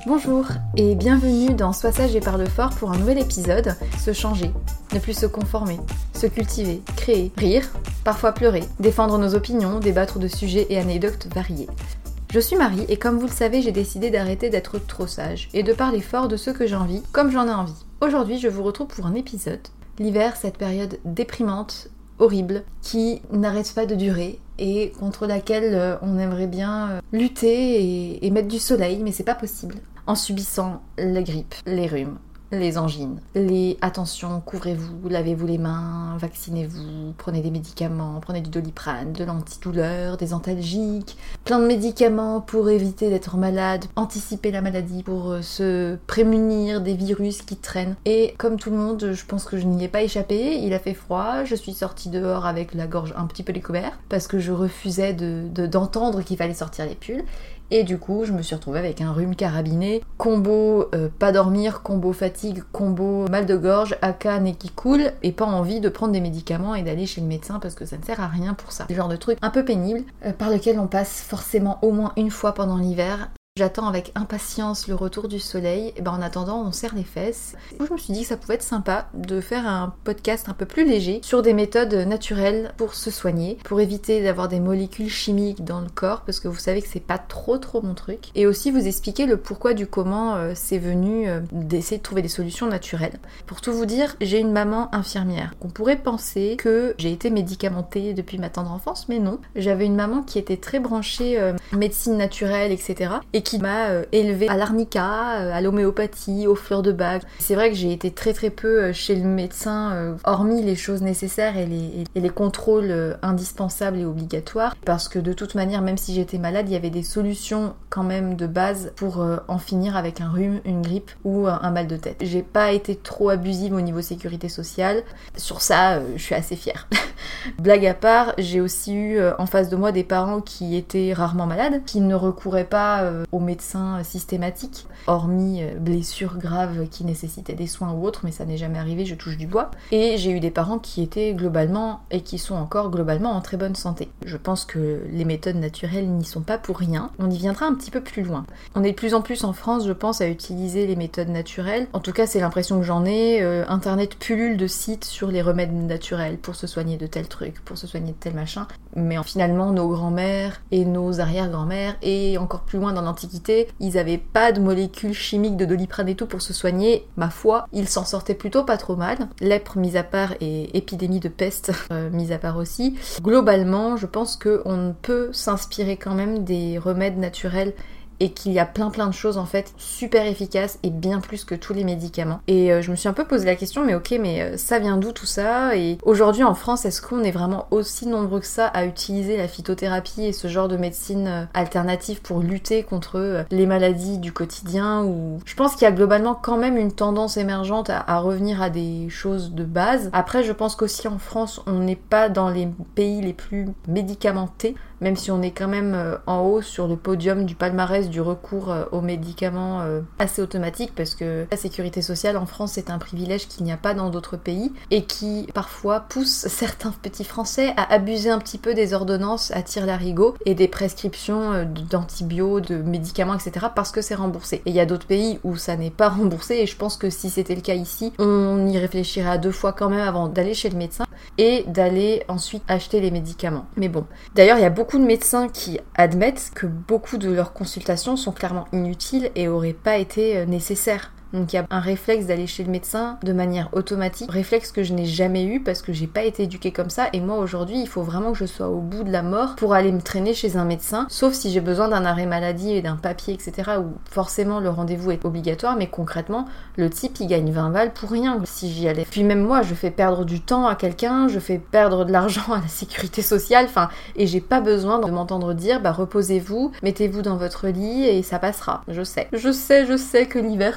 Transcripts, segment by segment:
Bonjour et bienvenue dans Sois sage et parle fort pour un nouvel épisode. Se changer, ne plus se conformer, se cultiver, créer, rire, parfois pleurer, défendre nos opinions, débattre de sujets et anecdotes variés. Je suis Marie et comme vous le savez, j'ai décidé d'arrêter d'être trop sage et de parler fort de ce que j'ai envie, comme j'en ai envie. Aujourd'hui, je vous retrouve pour un épisode. L'hiver, cette période déprimante, horrible, qui n'arrête pas de durer et contre laquelle on aimerait bien lutter et mettre du soleil, mais c'est pas possible. En subissant la grippe, les rhumes, les angines, les attention, couvrez-vous, lavez-vous les mains, vaccinez-vous, prenez des médicaments, prenez du Doliprane, de l'antidouleur, des antalgiques, plein de médicaments pour éviter d'être malade, anticiper la maladie, pour se prémunir des virus qui traînent. Et comme tout le monde, je pense que je n'y ai pas échappé, il a fait froid, je suis sortie dehors avec la gorge un petit peu découverte parce que je refusais d'entendre qu'il fallait sortir les pulls. Et du coup, je me suis retrouvée avec un rhume carabiné, combo pas dormir, combo fatigue, combo mal de gorge, aka nez qui coule, et pas envie de prendre des médicaments et d'aller chez le médecin parce que ça ne sert à rien pour ça. C'est le genre de truc un peu pénible, par lequel on passe forcément au moins une fois pendant l'hiver. J'attends avec impatience le retour du soleil, et en attendant on serre les fesses. Du coup je me suis dit que ça pouvait être sympa de faire un podcast un peu plus léger sur des méthodes naturelles pour se soigner, pour éviter d'avoir des molécules chimiques dans le corps, parce que vous savez que c'est pas trop mon truc. Et aussi vous expliquer le pourquoi du comment c'est venu d'essayer de trouver des solutions naturelles. Pour tout vous dire, j'ai une maman infirmière. On pourrait penser que j'ai été médicamentée depuis ma tendre enfance, mais non. J'avais une maman qui était très branchée médecine naturelle, etc. Et qui m'a élevée à l'arnica, à l'homéopathie, aux fleurs de bac. C'est vrai que j'ai été très peu chez le médecin, hormis les choses nécessaires et les contrôles indispensables et obligatoires, parce que de toute manière, même si j'étais malade, il y avait des solutions quand même de base pour en finir avec un rhume, une grippe ou un mal de tête. J'ai pas été trop abusive au niveau sécurité sociale. Sur ça, je suis assez fière. Blague à part, j'ai aussi eu en face de moi des parents qui étaient rarement malades, qui ne recouraient pas aux médecins systématiques, hormis blessures graves qui nécessitaient des soins ou autres, mais ça n'est jamais arrivé, je touche du bois. Et j'ai eu des parents qui étaient globalement, et qui sont encore globalement en très bonne santé. Je pense que les méthodes naturelles n'y sont pas pour rien. On y viendra un petit peu plus loin. On est de plus en plus en France, je pense, à utiliser les méthodes naturelles. En tout cas, c'est l'impression que j'en ai. Internet pullule de sites sur les remèdes naturels pour se soigner de tel truc, pour se soigner de tel machin. Mais finalement, nos grands-mères et nos arrière-grands-mères, et encore plus loin dans l'Antiquité, ils avaient pas de molécules chimiques de Doliprane et tout pour se soigner. Ma foi, ils s'en sortaient plutôt pas trop mal. Lèpre mis à part et épidémie de peste mis à part aussi. Globalement, je pense qu'on peut s'inspirer quand même des remèdes naturels et qu'il y a plein de choses en fait super efficaces et bien plus que tous les médicaments. Et je me suis un peu posé la question, mais ok, mais ça vient d'où tout ça? Et aujourd'hui en France, est-ce qu'on est vraiment aussi nombreux que ça à utiliser la phytothérapie et ce genre de médecine alternative pour lutter contre les maladies du quotidien? Ou je pense qu'il y a globalement quand même une tendance émergente à revenir à des choses de base. Après, je pense qu'aussi en France, on n'est pas dans les pays les plus médicamentés, même si on est quand même en haut sur le podium du palmarès du recours aux médicaments assez automatique, parce que la sécurité sociale en France c'est un privilège qu'il n'y a pas dans d'autres pays et qui parfois pousse certains petits Français à abuser un petit peu des ordonnances à tire-larigot et des prescriptions d'antibiotiques, de médicaments, etc. parce que c'est remboursé. Et il y a d'autres pays où ça n'est pas remboursé, et je pense que si c'était le cas ici, on y réfléchirait à 2 fois quand même avant d'aller chez le médecin et d'aller ensuite acheter les médicaments. Mais bon. D'ailleurs, il y a beaucoup de médecins qui admettent que beaucoup de leurs consultations sont clairement inutiles et auraient pas été nécessaires. Donc il y a un réflexe d'aller chez le médecin de manière automatique, réflexe que je n'ai jamais eu parce que j'ai pas été éduquée comme ça, et moi aujourd'hui il faut vraiment que je sois au bout de la mort pour aller me traîner chez un médecin, sauf si j'ai besoin d'un arrêt maladie et d'un papier, etc. où forcément le rendez-vous est obligatoire, mais concrètement le type il gagne 20 balles pour rien si j'y allais. Puis même moi je fais perdre du temps à quelqu'un, je fais perdre de l'argent à la sécurité sociale, et j'ai pas besoin de m'entendre dire reposez-vous, mettez-vous dans votre lit et ça passera. Je sais que l'hiver c'est ça,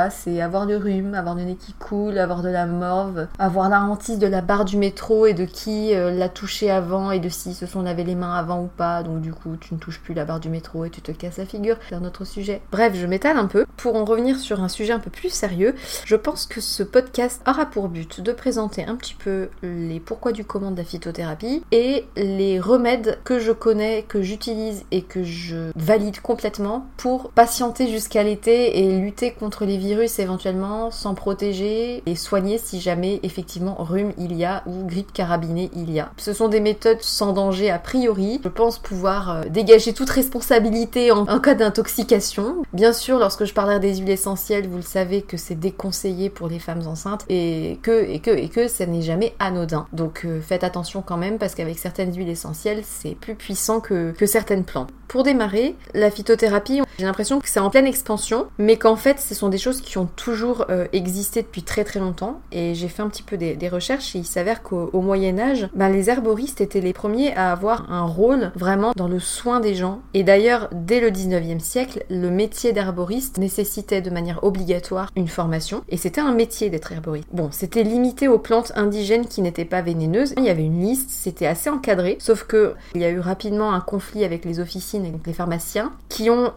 voilà, c'est avoir le rhume, avoir le nez qui coule, avoir de la morve, avoir la hantise de la barre du métro et de qui l'a touché avant et de s'ils se sont lavé les mains avant ou pas, donc du coup tu ne touches plus la barre du métro et tu te casses la figure, c'est un autre sujet. Bref, je m'étale un peu. Pour en revenir sur un sujet un peu plus sérieux, je pense que ce podcast aura pour but de présenter un petit peu les pourquoi du comment de la phytothérapie et les remèdes que je connais, que j'utilise et que je valide complètement pour patienter jusqu'à l'été et lutter contre les virus éventuellement, s'en protéger et soigner si jamais effectivement rhume il y a ou grippe carabinée il y a. Ce sont des méthodes sans danger a priori. Je pense pouvoir dégager toute responsabilité en cas d'intoxication. Bien sûr, lorsque je parlerai des huiles essentielles, vous le savez que c'est déconseillé pour les femmes enceintes et que ça n'est jamais anodin. Donc faites attention quand même parce qu'avec certaines huiles essentielles, c'est plus puissant que certaines plantes. Pour démarrer, la phytothérapie, j'ai l'impression que c'est en pleine expansion, mais qu'en fait, ce sont des choses qui ont toujours existé depuis très très longtemps. Et j'ai fait un petit peu des recherches et il s'avère qu'au Moyen-Âge, les herboristes étaient les premiers à avoir un rôle vraiment dans le soin des gens. Et d'ailleurs, dès le 19e siècle, le métier d'herboriste nécessitait de manière obligatoire une formation. Et c'était un métier d'être herboriste. Bon, c'était limité aux plantes indigènes qui n'étaient pas vénéneuses. Il y avait une liste, c'était assez encadré, sauf que il y a eu rapidement un conflit avec les officines et les pharmaciens qui ont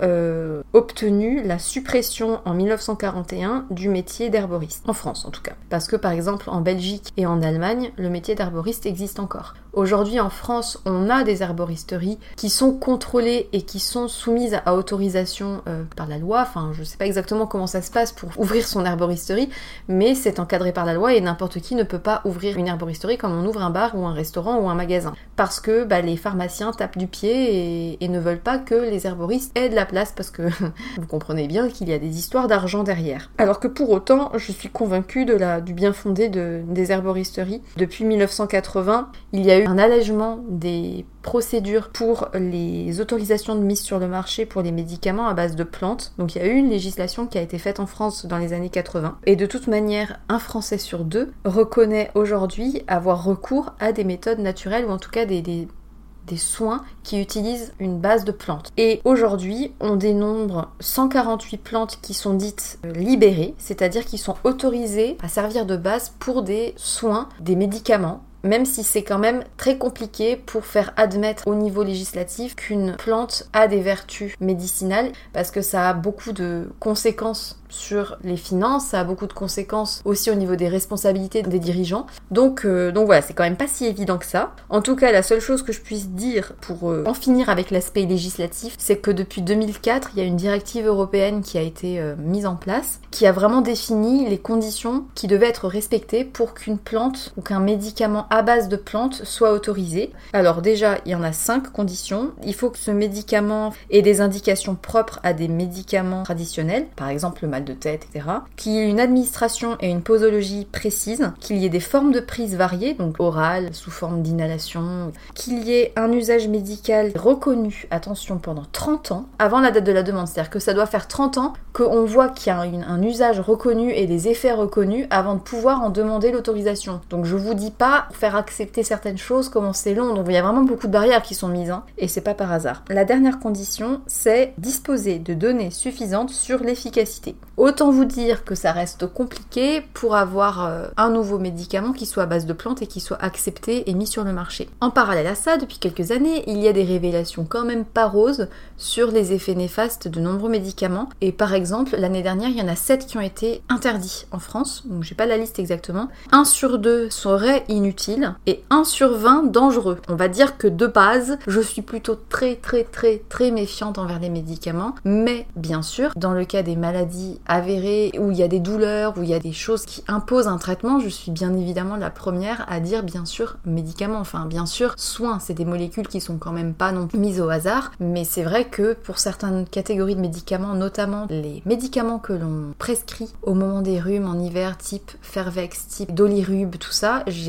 obtenu la suppression en 1941 du métier d'herboriste, en France en tout cas. Parce que par exemple en Belgique et en Allemagne, le métier d'herboriste existe encore. Aujourd'hui en France, on a des herboristeries qui sont contrôlées et qui sont soumises à autorisation par la loi. Enfin, je sais pas exactement comment ça se passe pour ouvrir son herboristerie, mais c'est encadré par la loi et n'importe qui ne peut pas ouvrir une herboristerie comme on ouvre un bar ou un restaurant ou un magasin. Parce que les pharmaciens tapent du pied et ne veulent pas que les herboristes aient de la place parce que vous comprenez bien qu'il y a des histoires d'argent derrière. Alors que pour autant, je suis convaincue du bien fondé des herboristeries. Depuis 1980, il y a eu un allègement des procédures pour les autorisations de mise sur le marché pour les médicaments à base de plantes. Donc il y a eu une législation qui a été faite en France dans les années 80. Et de toute manière, un Français sur deux reconnaît aujourd'hui avoir recours à des méthodes naturelles ou en tout cas des soins qui utilisent une base de plantes. Et aujourd'hui, on dénombre 148 plantes qui sont dites libérées, c'est-à-dire qui sont autorisées à servir de base pour des soins, des médicaments, même si c'est quand même très compliqué pour faire admettre au niveau législatif qu'une plante a des vertus médicinales, parce que ça a beaucoup de conséquences sur les finances, ça a beaucoup de conséquences aussi au niveau des responsabilités des dirigeants. Donc voilà, c'est quand même pas si évident que ça. En tout cas, la seule chose que je puisse dire pour en finir avec l'aspect législatif, c'est que depuis 2004, il y a une directive européenne qui a été mise en place, qui a vraiment défini les conditions qui devaient être respectées pour qu'une plante ou qu'un médicament à base de plantes soit autorisé. Alors déjà, il y en a 5 conditions. Il faut que ce médicament ait des indications propres à des médicaments traditionnels, par exemple le mal de tête, etc. Qu'il y ait une administration et une posologie précise, qu'il y ait des formes de prise variées, donc orales, sous forme d'inhalation, qu'il y ait un usage médical reconnu, attention, pendant 30 ans, avant la date de la demande. C'est-à-dire que ça doit faire 30 ans qu'on voit qu'il y a un usage reconnu et des effets reconnus avant de pouvoir en demander l'autorisation. Donc je vous dis pas faire accepter certaines choses, comment c'est long, donc il y a vraiment beaucoup de barrières qui sont mises, et c'est pas par hasard. La dernière condition, c'est disposer de données suffisantes sur l'efficacité. Autant vous dire que ça reste compliqué pour avoir un nouveau médicament qui soit à base de plantes et qui soit accepté et mis sur le marché. En parallèle à ça, depuis quelques années, il y a des révélations quand même pas roses sur les effets néfastes de nombreux médicaments. Et par exemple, l'année dernière, il y en a 7 qui ont été interdits en France, donc j'ai pas la liste exactement. 1 sur 2 serait inutile et 1 sur 20 dangereux. On va dire que de base, je suis plutôt très méfiante envers les médicaments, mais bien sûr, dans le cas des maladies avérées, où il y a des douleurs, où il y a des choses qui imposent un traitement, je suis bien évidemment la première à dire bien sûr médicaments, enfin bien sûr soins, c'est des molécules qui sont quand même pas non plus mises au hasard, mais c'est vrai que pour certaines catégories de médicaments, notamment les médicaments que l'on prescrit au moment des rhumes en hiver, type Fervex, type Dolirub, tout ça, j'ai lu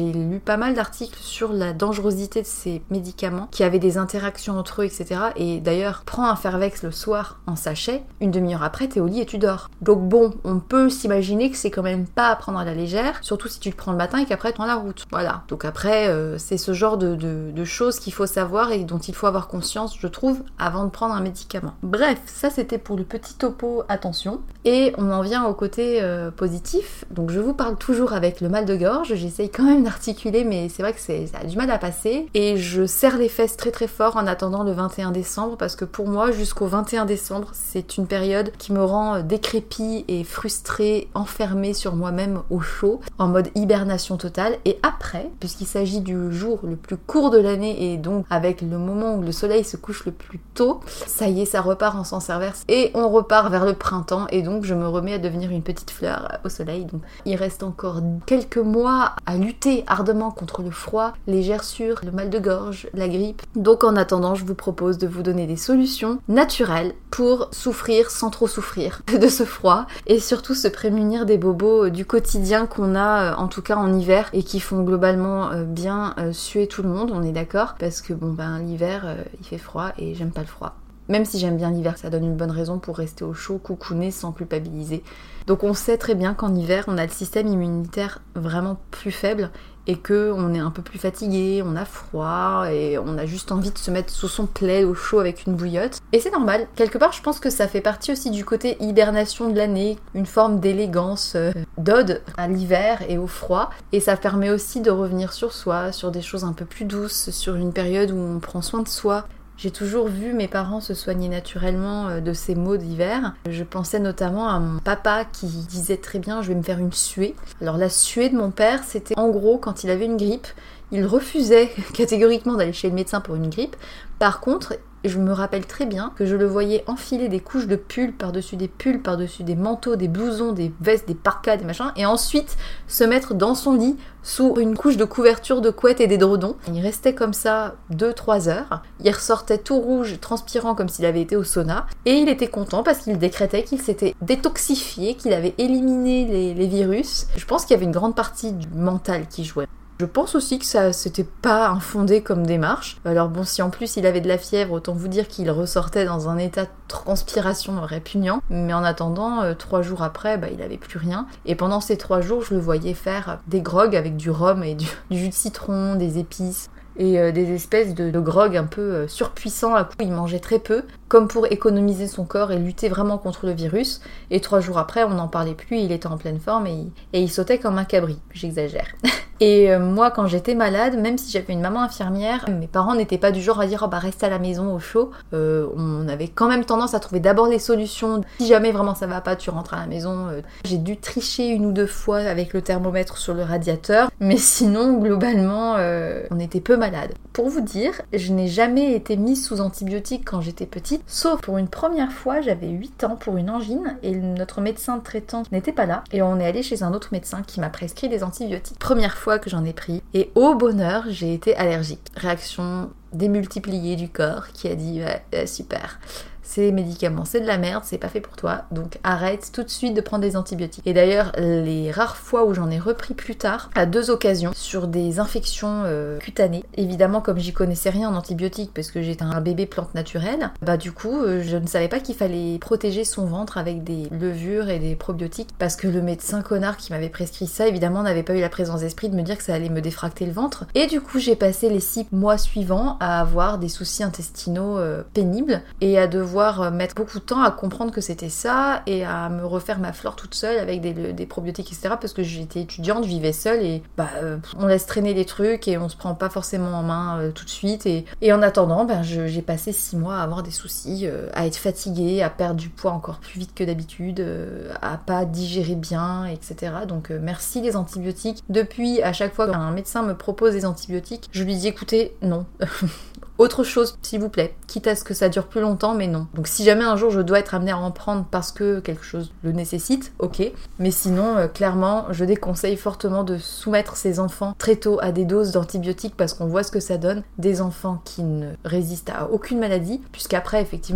pas mal d'articles sur la dangerosité de ces médicaments qui avaient des interactions entre eux, etc. Et d'ailleurs, prends un Fervex le soir en sachet, une demi-heure après t'es au lit et tu dors. Donc bon, on peut s'imaginer que c'est quand même pas à prendre à la légère, surtout si tu le prends le matin et qu'après tu prends la route. Voilà. Donc après, c'est ce genre de choses qu'il faut savoir et dont il faut avoir conscience, je trouve, avant de prendre un médicament. Bref, ça c'était pour le petit topo attention. Et on en vient au côté positif. Donc je vous parle toujours avec le mal de gorge, j'essaye quand même d'articuler, mais c'est vrai que ça a du mal à passer. Et je serre les fesses très très fort en attendant le 21 décembre, parce que pour moi, jusqu'au 21 décembre, c'est une période qui me rend décrépit et frustrée, enfermée sur moi-même au chaud, en mode hibernation totale. Et après, puisqu'il s'agit du jour le plus court de l'année et donc avec le moment où le soleil se couche le plus tôt, ça y est, ça repart en sens inverse et on repart vers le printemps et donc je me remets à devenir une petite fleur au soleil. Donc il reste encore quelques mois à lutter ardemment contre le froid, les gerçures, le mal de gorge, la grippe. Donc en attendant, je vous propose de vous donner des solutions naturelles pour souffrir sans trop souffrir de ce froid et surtout se prémunir des bobos du quotidien qu'on a en tout cas en hiver et qui font globalement bien suer tout le monde, on est d'accord, parce que bon ben l'hiver il fait froid et j'aime pas le froid. Même si j'aime bien l'hiver, ça donne une bonne raison pour rester au chaud, coucouner sans culpabiliser. Donc on sait très bien qu'en hiver, on a le système immunitaire vraiment plus faible et qu'on est un peu plus fatigué, on a froid et on a juste envie de se mettre sous son plaid au chaud avec une bouillotte. Et c'est normal. Quelque part, je pense que ça fait partie aussi du côté hibernation de l'année, une forme d'élégance, d'ode à l'hiver et au froid. Et ça permet aussi de revenir sur soi, sur des choses un peu plus douces, sur une période où on prend soin de soi. J'ai toujours vu mes parents se soigner naturellement de ces maux d'hiver. Je pensais notamment à mon papa qui disait très bien « je vais me faire une suée ». Alors la suée de mon père, c'était en gros quand il avait une grippe, il refusait catégoriquement d'aller chez le médecin pour une grippe. Par contre, je me rappelle très bien que je le voyais enfiler des couches de pulls, par-dessus des manteaux, des blousons, des vestes, des parkas, des machins, et ensuite se mettre dans son lit sous une couche de couverture de couette et d'édredons. Il restait comme ça 2-3 heures. Il ressortait tout rouge, transpirant comme s'il avait été au sauna, et il était content parce qu'il décrétait qu'il s'était détoxifié, qu'il avait éliminé les virus. Je pense qu'il y avait une grande partie du mental qui jouait. Je pense aussi que ça c'était pas infondé comme démarche. Alors bon, si en plus il avait de la fièvre, autant vous dire qu'il ressortait dans un état de transpiration répugnant. Mais en attendant, 3 jours après, il avait plus rien. Et pendant ces 3 jours, je le voyais faire des grogs avec du rhum et du jus de citron, des épices et des espèces de grog un peu surpuissants. À coup, il mangeait très peu, comme pour économiser son corps et lutter vraiment contre le virus. Et 3 jours après, on n'en parlait plus, il était en pleine forme et il sautait comme un cabri. J'exagère. Et moi, quand j'étais malade, même si j'avais une maman infirmière, mes parents n'étaient pas du genre à dire « oh reste à la maison au chaud ». On avait quand même tendance à trouver d'abord les solutions. Si jamais vraiment ça va pas, tu rentres à la maison. J'ai dû tricher 1 ou 2 fois avec le thermomètre sur le radiateur. Mais sinon, globalement, on était peu malade. Pour vous dire, je n'ai jamais été mise sous antibiotiques quand j'étais petite. Sauf pour une première fois, j'avais 8 ans pour une angine et notre médecin traitant n'était pas là. Et on est allé chez un autre médecin qui m'a prescrit des antibiotiques. Première fois que j'en ai pris et au bonheur j'ai été allergique. Réaction démultipliée du corps qui a dit ouais, super, ces médicaments c'est de la merde, c'est pas fait pour toi, donc arrête tout de suite de prendre des antibiotiques. Et d'ailleurs les rares fois où j'en ai repris plus tard, à 2 occasions, sur des infections cutanées, évidemment comme j'y connaissais rien en antibiotiques parce que j'étais un bébé plante naturelle, du coup je ne savais pas qu'il fallait protéger son ventre avec des levures et des probiotiques parce que le médecin connard qui m'avait prescrit ça évidemment n'avait pas eu la présence d'esprit de me dire que ça allait me défracter le ventre. Et du coup j'ai passé les 6 mois suivants à avoir des soucis intestinaux pénibles et à devoir mettre beaucoup de temps à comprendre que c'était ça et à me refaire ma flore toute seule avec des probiotiques, etc. Parce que j'étais étudiante, je vivais seule et on laisse traîner les trucs et on se prend pas forcément en main tout de suite. Et en attendant, j'ai passé 6 mois à avoir des soucis, à être fatiguée, à perdre du poids encore plus vite que d'habitude, à pas digérer bien, etc. Donc merci les antibiotiques. Depuis, à chaque fois qu'un médecin me propose des antibiotiques, je lui dis écoutez, non. Autre chose, s'il vous plaît, quitte à ce que ça dure plus longtemps, mais non. Donc si jamais un jour je dois être amenée à en prendre parce que quelque chose le nécessite, ok. Mais sinon, clairement, je déconseille fortement de soumettre ces enfants très tôt à des doses d'antibiotiques parce qu'on voit ce que ça donne. Des enfants qui ne résistent à aucune maladie, puisqu'après, effectivement,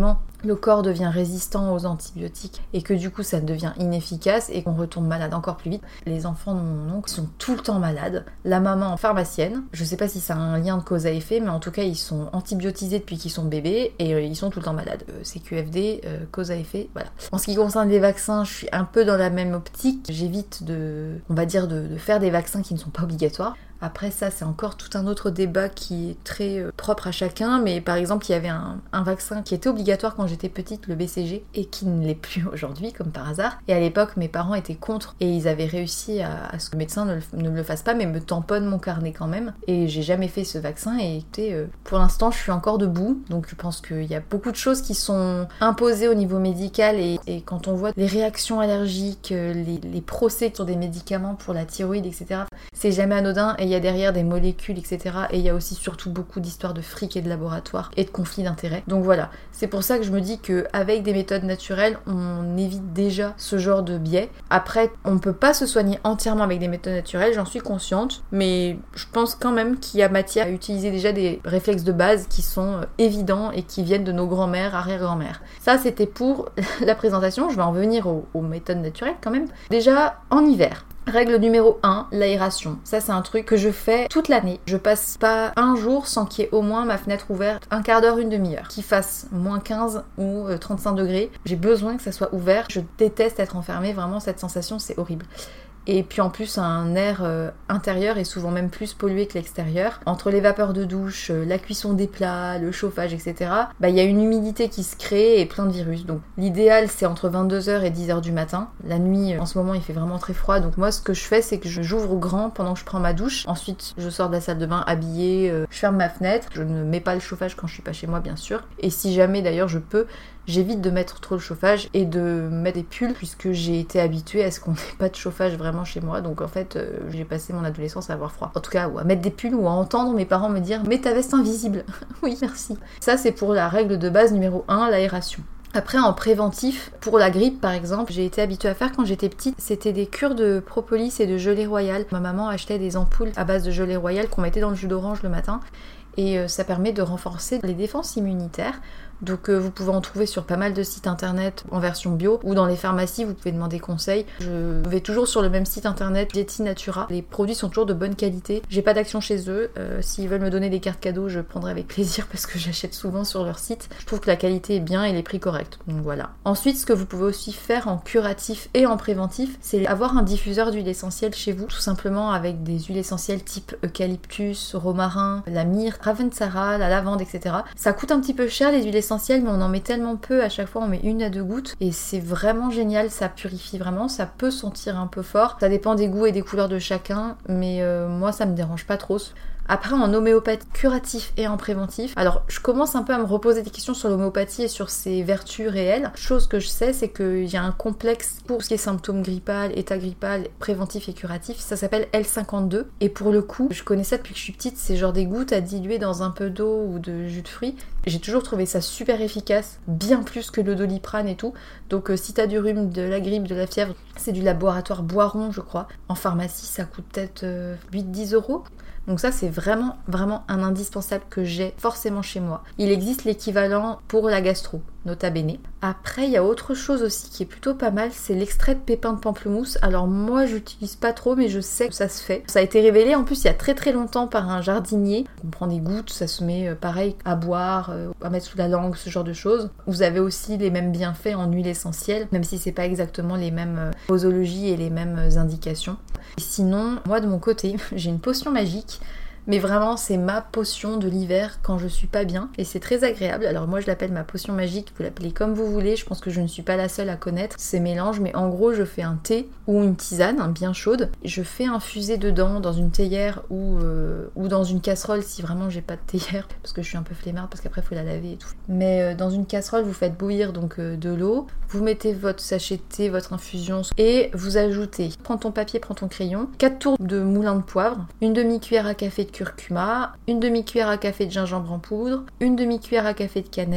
le corps devient résistant aux antibiotiques et que du coup ça devient inefficace et qu'on retombe malade encore plus vite. Les enfants de mon oncle sont tout le temps malades. La maman pharmacienne, je sais pas si ça a un lien de cause à effet, mais en tout cas ils sont antibiotisés depuis qu'ils sont bébés et ils sont tout le temps malades. CQFD, cause à effet, voilà. En ce qui concerne les vaccins, je suis un peu dans la même optique. J'évite de faire des vaccins qui ne sont pas obligatoires. Après ça, c'est encore tout un autre débat qui est très propre à chacun, mais par exemple, il y avait un vaccin qui était obligatoire quand j'étais petite, le BCG, et qui ne l'est plus aujourd'hui, comme par hasard. Et à l'époque, mes parents étaient contre, et ils avaient réussi à ce que le médecin ne le fasse pas, mais me tamponne mon carnet quand même. Et j'ai jamais fait ce vaccin, et écoutez, pour l'instant, je suis encore debout, donc je pense qu'il y a beaucoup de choses qui sont imposées au niveau médical, et quand on voit les réactions allergiques, les procès sur des médicaments pour la thyroïde, etc., c'est jamais anodin, et il y a derrière des molécules, etc. Et il y a aussi surtout beaucoup d'histoires de fric et de laboratoire et de conflits d'intérêts. Donc voilà, c'est pour ça que je me dis qu'avec des méthodes naturelles, on évite déjà ce genre de biais. Après, on ne peut pas se soigner entièrement avec des méthodes naturelles, j'en suis consciente, mais je pense quand même qu'il y a matière à utiliser déjà des réflexes de base qui sont évidents et qui viennent de nos grands-mères, arrière-grand-mères. Ça, c'était pour la présentation. Je vais en venir aux méthodes naturelles quand même. Déjà, en hiver. Règle numéro 1, l'aération. Ça, c'est un truc que je fais toute l'année. Je passe pas un jour sans qu'il y ait au moins ma fenêtre ouverte un quart d'heure, une demi-heure. Qu'il fasse moins 15 ou 35 degrés. J'ai besoin que ça soit ouvert. Je déteste être enfermée. Vraiment, cette sensation, c'est horrible. Et puis en plus, un air intérieur est souvent même plus pollué que l'extérieur. Entre les vapeurs de douche, la cuisson des plats, le chauffage, etc., il y a une humidité qui se crée et plein de virus. Donc l'idéal, c'est entre 22h et 10h du matin. La nuit, en ce moment, il fait vraiment très froid. Donc moi, ce que je fais, c'est que j'ouvre grand pendant que je prends ma douche. Ensuite, je sors de la salle de bain habillée, je ferme ma fenêtre. Je ne mets pas le chauffage quand je suis pas chez moi, bien sûr. Et si jamais, d'ailleurs, je peux, j'évite de mettre trop le chauffage et de mettre des pulls puisque j'ai été habituée à ce qu'on n'ait pas de chauffage vraiment chez moi. Donc en fait, j'ai passé mon adolescence à avoir froid. En tout cas, ou à mettre des pulls ou à entendre mes parents me dire « Mets ta veste invisible !» Oui, merci. Ça, c'est pour la règle de base numéro 1, l'aération. Après, en préventif, pour la grippe par exemple, j'ai été habituée à faire quand j'étais petite, c'était des cures de propolis et de gelée royale. Ma maman achetait des ampoules à base de gelée royale qu'on mettait dans le jus d'orange le matin et ça permet de renforcer les défenses immunitaires. Donc vous pouvez en trouver sur pas mal de sites internet en version bio ou dans les pharmacies, vous pouvez demander conseil. Je vais toujours sur le même site internet, Dieti Natura. Les produits sont toujours de bonne qualité. J'ai pas d'action chez eux. S'ils veulent me donner des cartes cadeaux, je prendrai avec plaisir parce que j'achète souvent sur leur site. Je trouve que la qualité est bien et les prix corrects. Donc voilà. Ensuite, ce que vous pouvez aussi faire en curatif et en préventif, c'est avoir un diffuseur d'huile essentielle chez vous, tout simplement avec des huiles essentielles type eucalyptus, romarin, la myrrhe, ravensara, la lavande, etc. Ça coûte un petit peu cher les huiles essentielles, mais on en met tellement peu, à chaque fois on met 1 à 2 gouttes et c'est vraiment génial, ça purifie vraiment, ça peut sentir un peu fort, ça dépend des goûts et des couleurs de chacun, mais moi ça me dérange pas trop. Après, en homéopathie curatif et en préventif, alors je commence un peu à me reposer des questions sur l'homéopathie et sur ses vertus réelles. Chose que je sais, c'est qu'il y a un complexe pour ce qui est symptômes grippal, état grippal, préventif et curatif, ça s'appelle L52. Et pour le coup, je connais ça depuis que je suis petite, c'est genre des gouttes à diluer dans un peu d'eau ou de jus de fruits. J'ai toujours trouvé ça super efficace, bien plus que le Doliprane et tout. Donc si t'as du rhume, de la grippe, de la fièvre, c'est du laboratoire Boiron, je crois. En pharmacie, ça coûte peut-être 8-10 €. Donc ça, c'est vraiment un indispensable que j'ai forcément chez moi. Il existe l'équivalent pour la gastro, nota bene. Après, il y a autre chose aussi qui est plutôt pas mal, c'est l'extrait de pépins de pamplemousse. Alors moi, j'utilise pas trop, mais je sais que ça se fait. Ça a été révélé en plus il y a très longtemps par un jardinier. On prend des gouttes, ça se met pareil à boire, à mettre sous la langue, ce genre de choses. Vous avez aussi les mêmes bienfaits en huile essentielle, même si c'est pas exactement les mêmes posologies et les mêmes indications. Et sinon, moi de mon côté, j'ai une potion magique. Mais vraiment, c'est ma potion de l'hiver quand je suis pas bien. Et c'est très agréable. Alors moi, je l'appelle ma potion magique. Vous l'appelez comme vous voulez. Je pense que je ne suis pas la seule à connaître ces mélanges. Mais en gros, je fais un thé ou une tisane, bien chaude. Je fais infuser dedans dans une théière ou dans une casserole si vraiment j'ai pas de théière. Parce que je suis un peu flemmarde parce qu'après, il faut la laver et tout. Mais dans une casserole, vous faites bouillir donc de l'eau. Vous mettez votre sachet de thé, votre infusion. Et vous ajoutez, prends ton papier, prends ton crayon, 4 tours de moulin de poivre, une demi-cuillère à café de curcuma, une demi-cuillère à café de gingembre en poudre, une demi-cuillère à café de cannelle,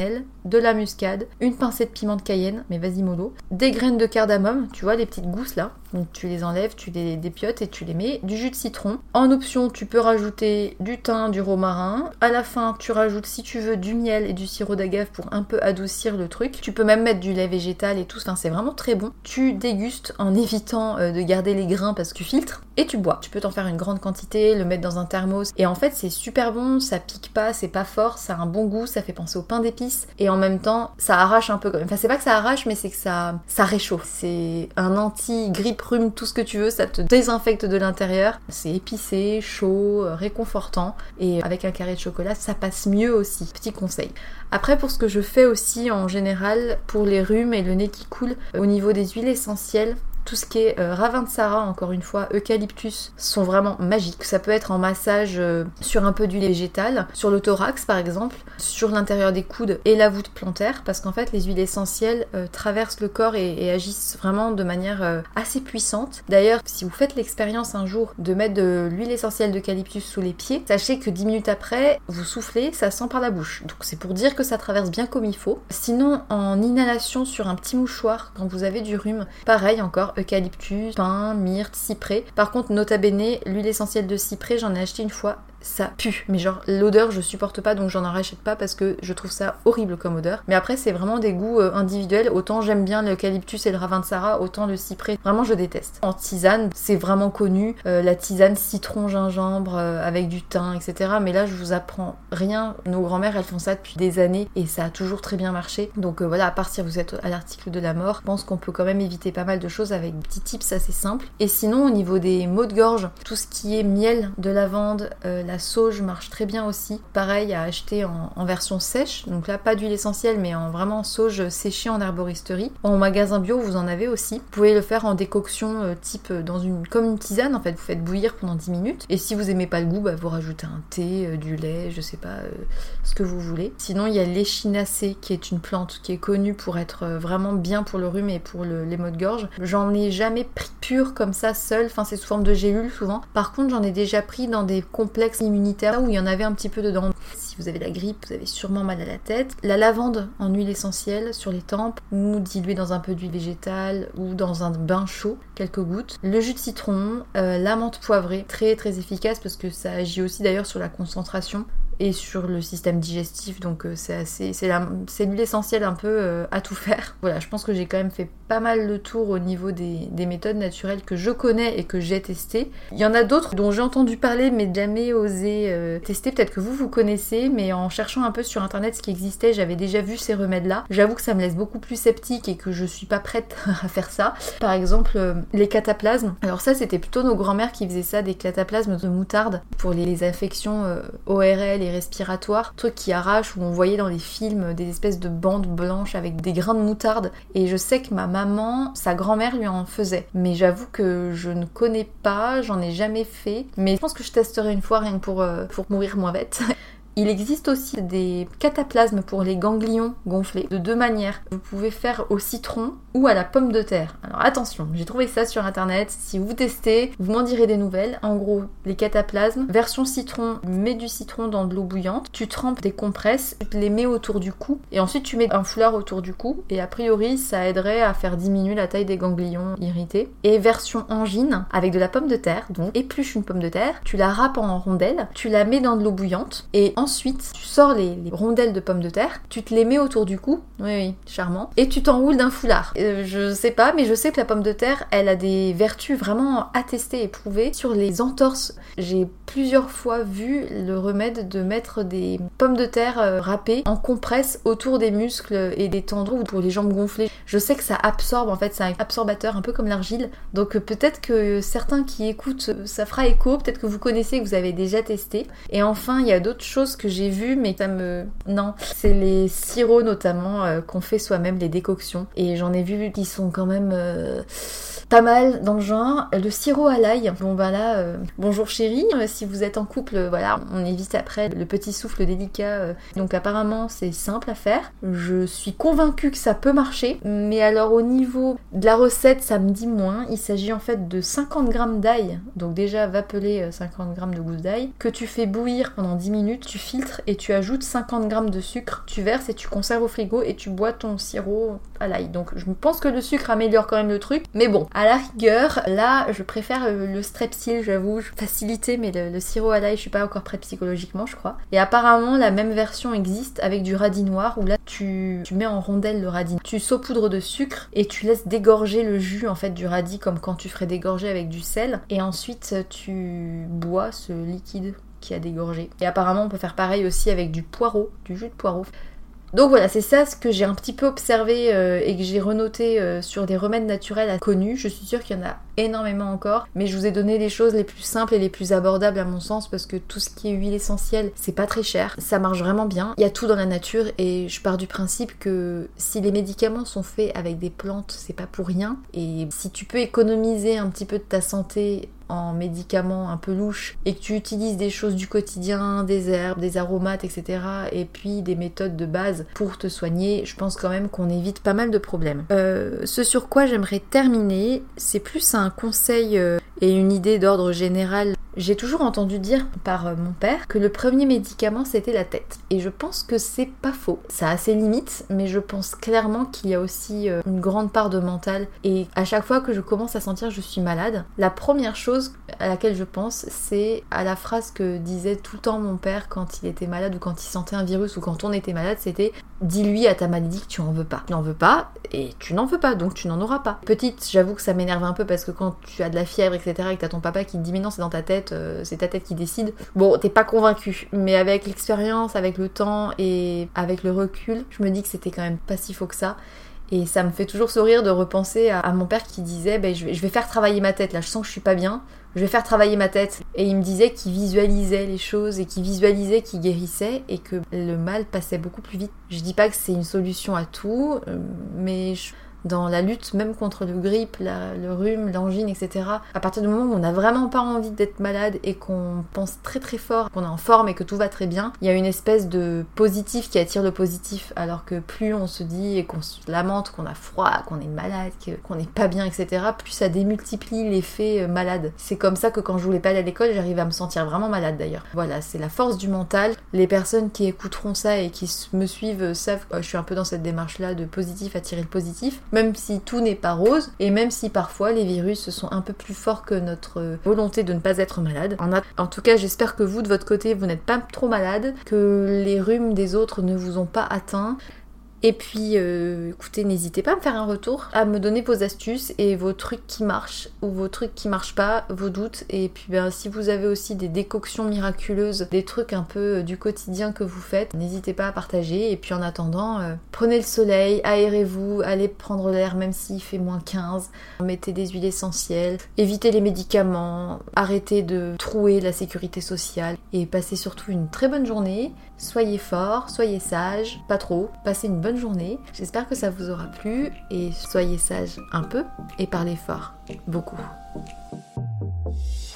de la muscade, une pincée de piment de Cayenne, mais vas-y mollo, des graines de cardamome, tu vois les petites gousses là, donc tu les enlèves, tu les dépiotes et tu les mets, du jus de citron. En option, tu peux rajouter du thym, du romarin. À la fin, tu rajoutes si tu veux du miel et du sirop d'agave pour un peu adoucir le truc. Tu peux même mettre du lait végétal et tout, enfin, c'est vraiment très bon. Tu dégustes en évitant de garder les grains parce que tu filtres et tu bois. Tu peux t'en faire une grande quantité, le mettre dans un thermos et en fait c'est super bon, ça pique pas, c'est pas fort, ça a un bon goût, ça fait penser au pain d'épices et en même temps ça arrache un peu quand même. Enfin c'est pas que ça arrache mais c'est que ça réchauffe. C'est un anti-grippe, rhume, tout ce que tu veux, ça te désinfecte de l'intérieur. C'est épicé, chaud, réconfortant et avec un carré de chocolat ça passe mieux aussi. Petit conseil. Après pour ce que je fais aussi en général pour les rhumes et le nez qui coule, au niveau des huiles essentielles, tout ce qui est Ravensara, encore une fois, eucalyptus, sont vraiment magiques. Ça peut être en massage sur un peu d'huile végétale, sur le thorax par exemple, sur l'intérieur des coudes et la voûte plantaire, parce qu'en fait les huiles essentielles traversent le corps et agissent vraiment de manière assez puissante. D'ailleurs, si vous faites l'expérience un jour de mettre de l'huile essentielle d'eucalyptus sous les pieds, sachez que 10 minutes après, vous soufflez, ça sent par la bouche. Donc c'est pour dire que ça traverse bien comme il faut. Sinon, en inhalation sur un petit mouchoir, quand vous avez du rhume, pareil encore, eucalyptus, pin, myrte, cyprès. Par contre, nota bene, l'huile essentielle de cyprès, j'en ai acheté une fois, ça pue. Mais genre, l'odeur, je supporte pas, donc j'en rachète pas parce que je trouve ça horrible comme odeur. Mais après, c'est vraiment des goûts individuels. Autant j'aime bien l'eucalyptus et le ravensara, autant le cyprès, vraiment je déteste. En tisane, c'est vraiment connu, la tisane citron, gingembre, avec du thym, etc. Mais là, je vous apprends rien. Nos grand-mères, elles font ça depuis des années et ça a toujours très bien marché. Donc voilà, à part si vous êtes à l'article de la mort, je pense qu'on peut quand même éviter pas mal de choses avec des petits tips assez simples. Et sinon, au niveau des maux de gorge, tout ce qui est miel de lavande, la sauge marche très bien aussi. Pareil à acheter en version sèche. Donc là, pas d'huile essentielle, mais en vraiment sauge séchée en herboristerie. En magasin bio, vous en avez aussi. Vous pouvez le faire en décoction type comme une tisane. En fait, vous faites bouillir pendant 10 minutes. Et si vous aimez pas le goût, vous rajoutez un thé, du lait, je sais pas, ce que vous voulez. Sinon, il y a l'échinacée qui est une plante qui est connue pour être vraiment bien pour le rhume et pour les maux de gorge. J'en ai jamais pris pur comme ça seul. Enfin, c'est sous forme de gélules souvent. Par contre, j'en ai déjà pris dans des complexes immunitaires où il y en avait un petit peu dedans. Si vous avez la grippe, vous avez sûrement mal à la tête. La lavande en huile essentielle sur les tempes ou diluée dans un peu d'huile végétale ou dans un bain chaud, quelques gouttes. Le jus de citron, la menthe poivrée, très très efficace parce que ça agit aussi d'ailleurs sur la concentration et sur le système digestif, donc c'est l'huile essentielle un peu à tout faire. Voilà, je pense que j'ai quand même fait pas mal le tour au niveau des méthodes naturelles que je connais et que j'ai testées. Il y en a d'autres dont j'ai entendu parler mais jamais osé tester, peut-être que vous connaissez, mais en cherchant un peu sur internet ce qui existait, j'avais déjà vu ces remèdes-là. J'avoue que ça me laisse beaucoup plus sceptique et que je suis pas prête à faire ça. Par exemple, les cataplasmes. Alors ça, c'était plutôt nos grands-mères qui faisaient ça, des cataplasmes de moutarde pour les infections ORL et respiratoires, trucs qui arrachent, où on voyait dans les films des espèces de bandes blanches avec des grains de moutarde. Et je sais que ma maman, sa grand-mère lui en faisait. Mais j'avoue que je ne connais pas, j'en ai jamais fait. Mais je pense que je testerai une fois rien que pour mourir moins bête. Il existe aussi des cataplasmes pour les ganglions gonflés de deux manières. Vous pouvez faire au citron ou à la pomme de terre. Alors attention, j'ai trouvé ça sur internet. Si vous testez, vous m'en direz des nouvelles. En gros, les cataplasmes, version citron, mets du citron dans de l'eau bouillante, tu trempes des compresses, tu les mets autour du cou et ensuite tu mets un foulard autour du cou et a priori ça aiderait à faire diminuer la taille des ganglions irrités. Et version angine, avec de la pomme de terre, donc épluche une pomme de terre, tu la râpes en rondelles, tu la mets dans de l'eau bouillante et ensuite, tu sors les rondelles de pommes de terre, tu te les mets autour du cou, oui, charmant, et tu t'enroules d'un foulard. Je sais pas, mais je sais que la pomme de terre, elle a des vertus vraiment attestées et prouvées sur les entorses. J'ai plusieurs fois vu le remède de mettre des pommes de terre râpées en compresse autour des muscles et des tendons pour les jambes gonflées. Je sais que ça absorbe, en fait, c'est un absorbateur un peu comme l'argile, donc peut-être que certains qui écoutent, ça fera écho, peut-être que vous connaissez, que vous avez déjà testé. Et enfin, il y a d'autres choses que j'ai vues, mais non, c'est les sirops notamment qu'on fait soi-même, les décoctions. Et j'en ai vu qui sont quand même pas mal dans le genre. Le sirop à l'ail, bon bah là, bonjour chérie, si vous êtes en couple, voilà, on évite après le petit souffle délicat. Donc apparemment c'est simple à faire. Je suis convaincue que ça peut marcher, mais alors au niveau de la recette, ça me dit moins. Il s'agit en fait de 50 grammes d'ail, donc déjà va peler 50 grammes de gousse d'ail, que tu fais bouillir pendant 10 minutes, tu filtres et tu ajoutes 50 grammes de sucre, tu verses et tu conserves au frigo et tu bois ton sirop à l'ail. Donc je pense que le sucre améliore quand même le truc, mais bon, à la rigueur, là je préfère le strepsil, j'avoue, facilité, mais le sirop à l'ail, je suis pas encore prête psychologiquement, je crois. Et apparemment la même version existe avec du radis noir, où là tu mets en rondelles le radis. Tu saupoudres de sucre et tu laisses dégorger le jus en fait du radis, comme quand tu ferais dégorger avec du sel, et ensuite tu bois ce liquide qui a dégorgé. Et apparemment on peut faire pareil aussi avec du poireau, du jus de poireau. Donc voilà, c'est ça ce que j'ai un petit peu observé et que j'ai renoté sur des remèdes naturels connus. Je suis sûre qu'il y en a énormément encore, mais je vous ai donné les choses les plus simples et les plus abordables à mon sens, parce que tout ce qui est huile essentielle, c'est pas très cher, ça marche vraiment bien. Il y a tout dans la nature et je pars du principe que si les médicaments sont faits avec des plantes, c'est pas pour rien. Et si tu peux économiser un petit peu de ta santé en médicaments un peu louches et que tu utilises des choses du quotidien, des herbes, des aromates, etc. et puis des méthodes de base pour te soigner, je pense quand même qu'on évite pas mal de problèmes. Ce sur quoi j'aimerais terminer, c'est plus un conseil et une idée d'ordre général. J'ai toujours entendu dire par mon père que le premier médicament c'était la tête. Et je pense que c'est pas faux. Ça a ses limites, mais je pense clairement qu'il y a aussi une grande part de mental. Et à chaque fois que je commence à sentir que je suis malade, la première chose à laquelle je pense, c'est à la phrase que disait tout le temps mon père quand il était malade ou quand il sentait un virus ou quand on était malade, c'était « dis-lui à ta maladie que tu en veux pas ». Tu n'en veux pas et tu n'en veux pas, donc tu n'en auras pas. Petite, j'avoue que ça m'énerve un peu parce que quand tu as de la fièvre, etc. et que t'as ton papa qui te dit « mais non, c'est dans ta tête », c'est ta tête qui décide. Bon, t'es pas convaincu, mais avec l'expérience, avec le temps et avec le recul, je me dis que c'était quand même pas si faux que ça. Et ça me fait toujours sourire de repenser à mon père qui disait je vais faire travailler ma tête, là je sens que je suis pas bien, je vais faire travailler ma tête. Et il me disait qu'il visualisait les choses et qu'il visualisait qu'il guérissait et que le mal passait beaucoup plus vite. Je dis pas que c'est une solution à tout, mais dans la lutte même contre le grippe, le rhume, l'angine, etc. À partir du moment où on n'a vraiment pas envie d'être malade et qu'on pense très très fort, qu'on est en forme et que tout va très bien, il y a une espèce de positif qui attire le positif, alors que plus on se dit et qu'on se lamente, qu'on a froid, qu'on est malade, qu'on n'est pas bien, etc., plus ça démultiplie l'effet malade. C'est comme ça que quand je voulais pas aller à l'école, j'arrive à me sentir vraiment malade d'ailleurs. Voilà, c'est la force du mental. Les personnes qui écouteront ça et qui me suivent savent que je suis un peu dans cette démarche-là de positif, attirer le positif. Même si tout n'est pas rose, et même si parfois les virus sont un peu plus forts que notre volonté de ne pas être malade. En tout cas, j'espère que vous, de votre côté, vous n'êtes pas trop malade, que les rhumes des autres ne vous ont pas atteint. Et puis, écoutez, n'hésitez pas à me faire un retour, à me donner vos astuces et vos trucs qui marchent ou vos trucs qui marchent pas, vos doutes. Et puis, si vous avez aussi des décoctions miraculeuses, des trucs un peu du quotidien que vous faites, n'hésitez pas à partager. Et puis, en attendant, prenez le soleil, aérez-vous, allez prendre l'air même s'il fait -15, mettez des huiles essentielles, évitez les médicaments, arrêtez de trouer la sécurité sociale et passez surtout une très bonne journée. Soyez forts, soyez sages, pas trop, passez une bonne journée. J'espère que ça vous aura plu et soyez sages un peu et parlez fort, beaucoup.